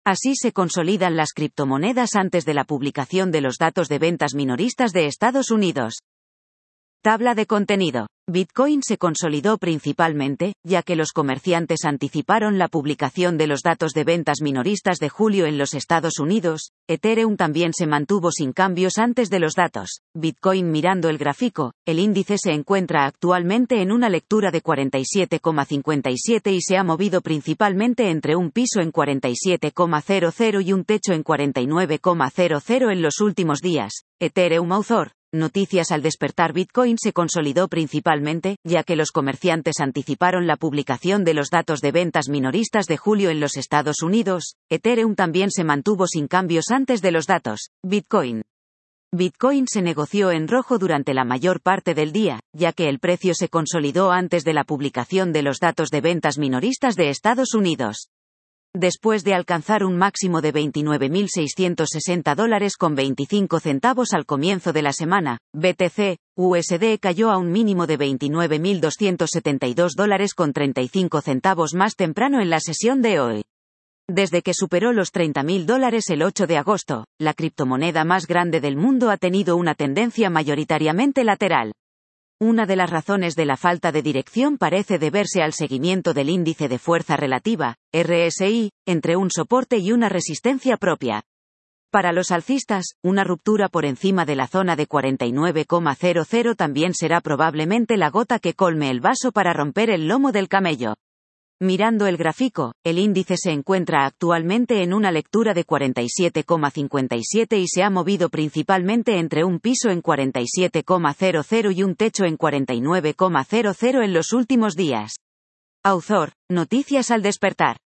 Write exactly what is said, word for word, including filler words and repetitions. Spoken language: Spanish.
Así se consolidan las criptomonedas antes de la publicación de los datos de ventas minoristas de Estados Unidos. Tabla de contenido. Bitcoin se consolidó principalmente, ya que los comerciantes anticiparon la publicación de los datos de ventas minoristas de julio en los Estados Unidos. Ethereum también se mantuvo sin cambios antes de los datos. Bitcoin mirando el gráfico, el índice se encuentra actualmente en una lectura de cuarenta y siete coma cincuenta y siete y se ha movido principalmente entre un piso en cuarenta y siete coma cero cero y un techo en cuarenta y nueve coma cero cero en los últimos días. Ethereum Author. Noticias al despertar. Bitcoin se consolidó principalmente, ya que los comerciantes anticiparon la publicación de los datos de ventas minoristas de julio en los Estados Unidos. Ethereum también se mantuvo sin cambios antes de los datos. Bitcoin. Bitcoin se negoció en rojo durante la mayor parte del día, ya que el precio se consolidó antes de la publicación de los datos de ventas minoristas de Estados Unidos. Después de alcanzar un máximo de veintinueve mil seiscientos sesenta dólares con veinticinco centavos al comienzo de la semana, B T C U S D cayó a un mínimo de veintinueve mil doscientos setenta y dos dólares con treinta y cinco centavos más temprano en la sesión de hoy. Desde que superó los treinta mil dólares el ocho de agosto, la criptomoneda más grande del mundo ha tenido una tendencia mayoritariamente lateral. Una de las razones de la falta de dirección parece deberse al seguimiento del índice de fuerza relativa, R S I, entre un soporte y una resistencia propia. Para los alcistas, una ruptura por encima de la zona de cuarenta y nueve coma cero cero también será probablemente la gota que colme el vaso para romper el lomo del camello. Mirando el gráfico, el índice se encuentra actualmente en una lectura de cuarenta y siete coma cincuenta y siete y se ha movido principalmente entre un piso en cuarenta y siete coma cero cero y un techo en cuarenta y nueve coma cero cero en los últimos días. Author. Noticias al despertar.